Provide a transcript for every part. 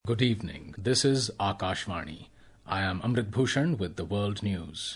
Good evening. This is Akashvani. I am Amrit Bhushan with the World News.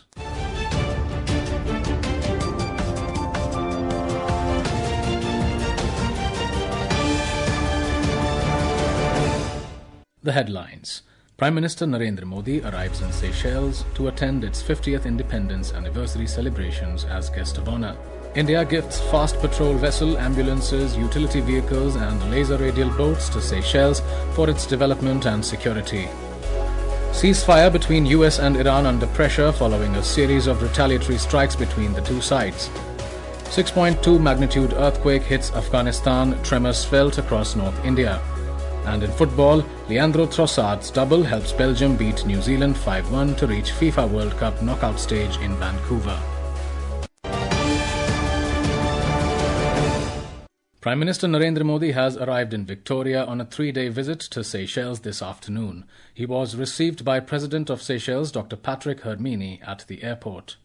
The headlines. Prime Minister Narendra Modi arrives in Seychelles to attend its 50th independence anniversary celebrations as guest of honor. India gifts fast patrol vessel, ambulances, utility vehicles and laser radial boats to Seychelles for its development and security. Ceasefire between US and Iran under pressure following a series of retaliatory strikes between the two sides. 6.2 magnitude earthquake hits Afghanistan, tremors felt across North India. And in football, Leandro Trossard's double helps Belgium beat New Zealand 5-1 to reach FIFA World Cup knockout stage in Vancouver. Prime Minister Narendra Modi has arrived in Victoria on a 3-day visit to Seychelles this afternoon. He was received by President of Seychelles, Dr. Patrick Hermini, at the airport.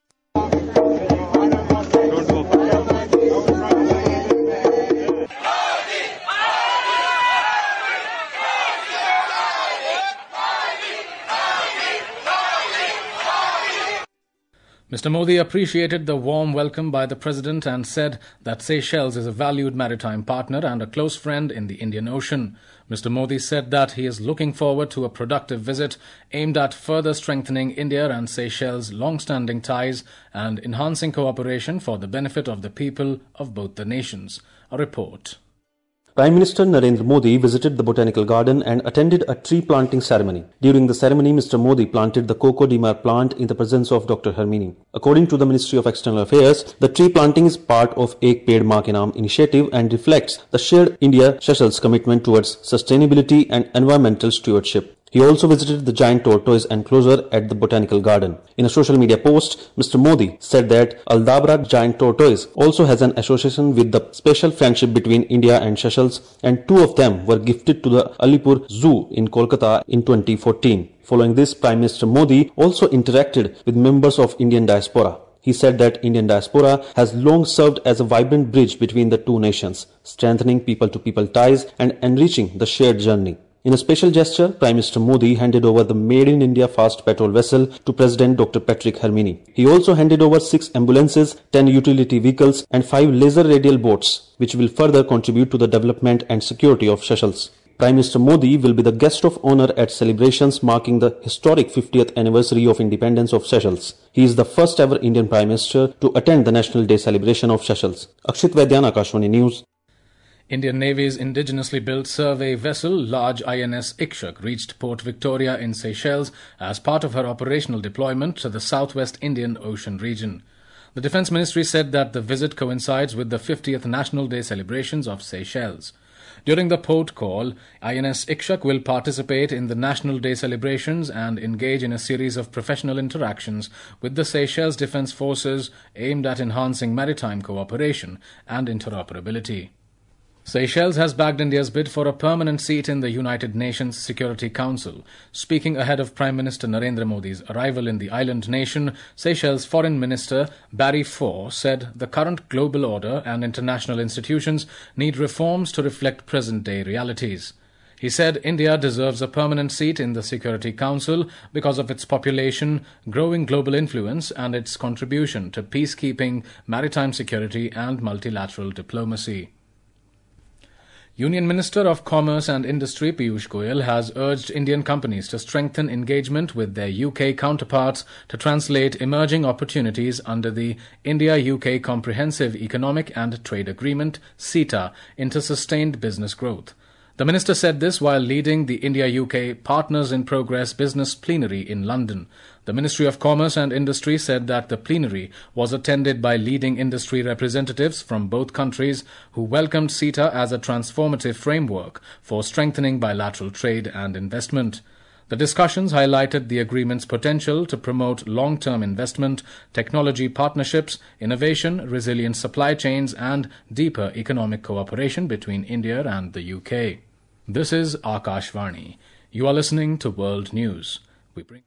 Mr. Modi appreciated the warm welcome by the President and said that Seychelles is a valued maritime partner and a close friend in the Indian Ocean. Mr. Modi said that he is looking forward to a productive visit aimed at further strengthening India and Seychelles' long-standing ties and enhancing cooperation for the benefit of the people of both the nations. A report. Prime Minister Narendra Modi visited the Botanical Garden and attended a tree planting ceremony. During the ceremony, Mr. Modi planted the Coco de Mar plant in the presence of Dr. Hermini. According to the Ministry of External Affairs, the tree planting is part of Ek Ped Maa Ke Naam initiative and reflects the shared India-Seychelles commitment towards sustainability and environmental stewardship. He also visited the giant tortoise enclosure at the Botanical Garden. In a social media post, Mr. Modi said that Aldabra giant tortoise also has an association with the special friendship between India and Seychelles, and two of them were gifted to the Alipur Zoo in Kolkata in 2014. Following this, Prime Minister Modi also interacted with members of Indian diaspora. He said that Indian diaspora has long served as a vibrant bridge between the two nations, strengthening people-to-people ties and enriching the shared journey. In a special gesture, Prime Minister Modi handed over the Made in India fast patrol vessel to President Dr. Patrick Hermini. He also handed over 6 ambulances, 10 utility vehicles and 5 laser radial boats, which will further contribute to the development and security of Seychelles. Prime Minister Modi will be the guest of honor at celebrations marking the historic 50th anniversary of independence of Seychelles. He is the first ever Indian Prime Minister to attend the National Day celebration of Seychelles. Akshit Vaidyan, Akashvani News. Indian Navy's indigenously built survey vessel, large INS Ikshak, reached Port Victoria in Seychelles as part of her operational deployment to the southwest Indian Ocean region. The Defence Ministry said that the visit coincides with the 50th National Day celebrations of Seychelles. During the port call, INS Ikshak will participate in the National Day celebrations and engage in a series of professional interactions with the Seychelles Defence Forces aimed at enhancing maritime cooperation and interoperability. Seychelles has backed India's bid for a permanent seat in the United Nations Security Council. Speaking ahead of Prime Minister Narendra Modi's arrival in the island nation, Seychelles Foreign Minister Barry Faw said the current global order and international institutions need reforms to reflect present-day realities. He said India deserves a permanent seat in the Security Council because of its population, growing global influence and its contribution to peacekeeping, maritime security and multilateral diplomacy. Union Minister of Commerce and Industry Piyush Goyal has urged Indian companies to strengthen engagement with their UK counterparts to translate emerging opportunities under the India-UK Comprehensive Economic and Trade Agreement, CETA, into sustained business growth. The minister said this while leading the India-UK Partners in Progress business plenary in London. The Ministry of Commerce and Industry said that the plenary was attended by leading industry representatives from both countries who welcomed CETA as a transformative framework for strengthening bilateral trade and investment. The discussions highlighted the agreement's potential to promote long-term investment, technology partnerships, innovation, resilient supply chains and deeper economic cooperation between India and the UK. This is Akashvani. You are listening to World News. We bring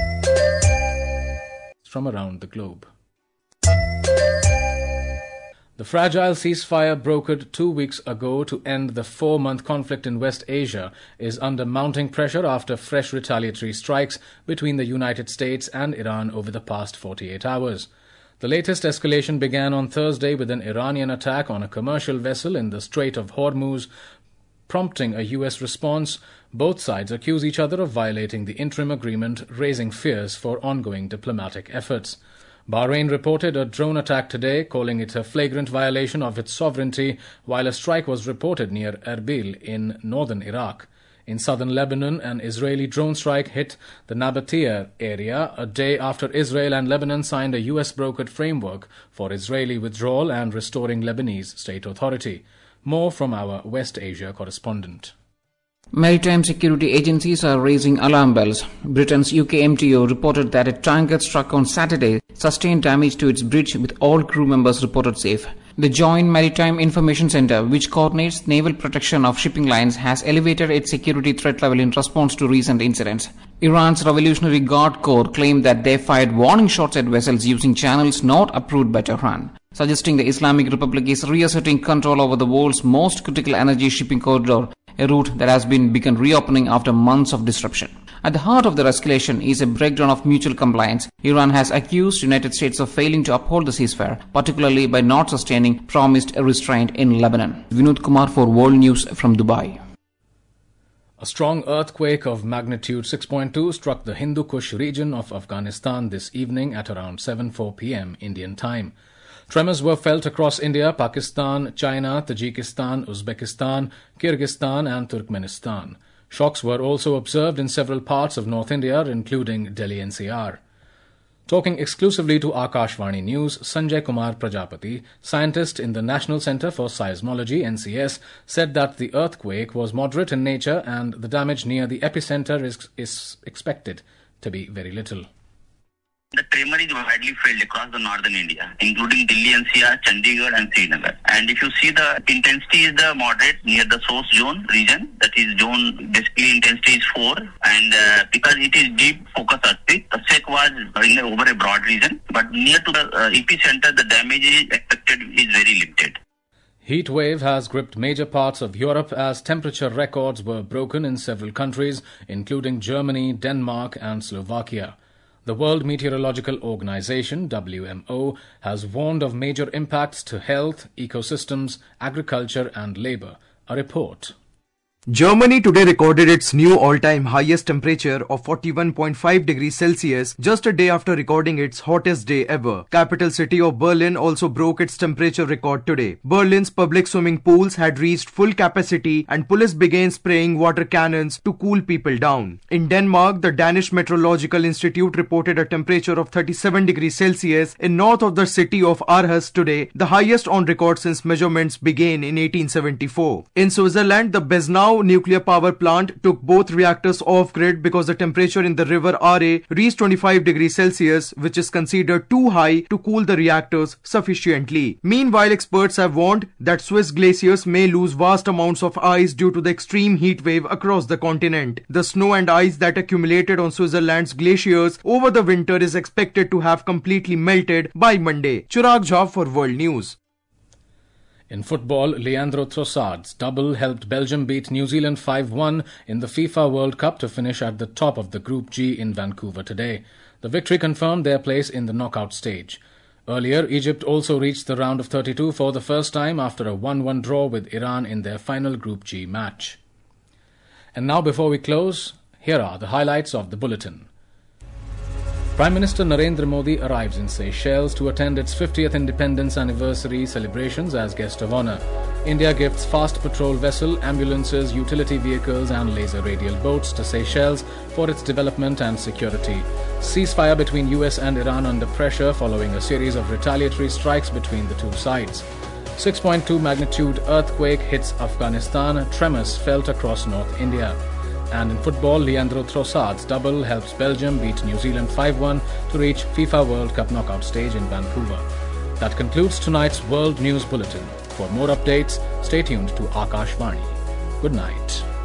from around the globe. The fragile ceasefire brokered 2 weeks ago to end the 4-month conflict in West Asia is under mounting pressure after fresh retaliatory strikes between the United States and Iran over the past 48 hours. The latest escalation began on Thursday with an Iranian attack on a commercial vessel in the Strait of Hormuz, prompting a U.S. response. Both sides accuse each other of violating the interim agreement, raising fears for ongoing diplomatic efforts. Bahrain reported a drone attack today, calling it a flagrant violation of its sovereignty, while a strike was reported near Erbil in northern Iraq. In southern Lebanon, an Israeli drone strike hit the Nabatea area a day after Israel and Lebanon signed a U.S.-brokered framework for Israeli withdrawal and restoring Lebanese state authority. More from our West Asia correspondent. Maritime security agencies are raising alarm bells. Britain's UK MTO reported that a tanker struck on Saturday sustained damage to its bridge with all crew members reported safe. The Joint Maritime Information Center, which coordinates naval protection of shipping lines, has elevated its security threat level in response to recent incidents. Iran's Revolutionary Guard Corps claimed that they fired warning shots at vessels using channels not approved by Tehran, suggesting the Islamic Republic is reasserting control over the world's most critical energy shipping corridor, a route that has been begun reopening after months of disruption. At the heart of the escalation is a breakdown of mutual compliance. Iran has accused United States of failing to uphold the ceasefire, particularly by not sustaining promised restraint in Lebanon. Vinod Kumar for World News from Dubai. A strong earthquake of magnitude 6.2 struck the Hindu Kush region of Afghanistan this evening at around 7:04 p.m. Indian time. Tremors were felt across India, Pakistan, China, Tajikistan, Uzbekistan, Kyrgyzstan and Turkmenistan. Shocks were also observed in several parts of North India, including Delhi NCR. Talking exclusively to Akashvani News, Sanjay Kumar Prajapati, scientist in the National Centre for Seismology, NCS, said that the earthquake was moderate in nature and the damage near the epicenter is expected to be very little. The tremor is widely felt across the northern India, including Delhi NCR, Chandigarh and Srinagar. And if you see, the intensity is the moderate near the source zone region, that is zone, basically intensity is 4. And because it is deep focus earthquake, the shake was over a broad region. But near to the epicenter, the damage is expected is very limited. Heat wave has gripped major parts of Europe as temperature records were broken in several countries, including Germany, Denmark and Slovakia. The World Meteorological Organization, WMO, has warned of major impacts to health, ecosystems, agriculture and labor. A report. Germany today recorded its new all-time highest temperature of 41.5 degrees Celsius just a day after recording its hottest day ever. Capital city of Berlin also broke its temperature record today. Berlin's public swimming pools had reached full capacity and police began spraying water cannons to cool people down. In Denmark, the Danish Meteorological Institute reported a temperature of 37 degrees Celsius in north of the city of Aarhus today, the highest on record since measurements began in 1874. In Switzerland, the Besnau nuclear power plant took both reactors off-grid because the temperature in the river Aare reached 25 degrees Celsius, which is considered too high to cool the reactors sufficiently. Meanwhile, experts have warned that Swiss glaciers may lose vast amounts of ice due to the extreme heat wave across the continent. The snow and ice that accumulated on Switzerland's glaciers over the winter is expected to have completely melted by Monday. Chirag Jha for World News. In football, Leandro Trossard's double helped Belgium beat New Zealand 5-1 in the FIFA World Cup to finish at the top of the Group G in Vancouver today. The victory confirmed their place in the knockout stage. Earlier, Egypt also reached the round of 32 for the first time after a 1-1 draw with Iran in their final Group G match. And now, before we close, here are the highlights of the bulletin. Prime Minister Narendra Modi arrives in Seychelles to attend its 50th independence anniversary celebrations as guest of honour. India gifts fast patrol vessel, ambulances, utility vehicles and laser radial boats to Seychelles for its development and security. Ceasefire between US and Iran under pressure following a series of retaliatory strikes between the two sides. 6.2 magnitude earthquake hits Afghanistan, tremors felt across North India. And in football, Leandro Trossard's double helps Belgium beat New Zealand 5-1 to reach FIFA World Cup knockout stage in Vancouver. That concludes tonight's World News Bulletin. For more updates, stay tuned to Akashvani. Good night.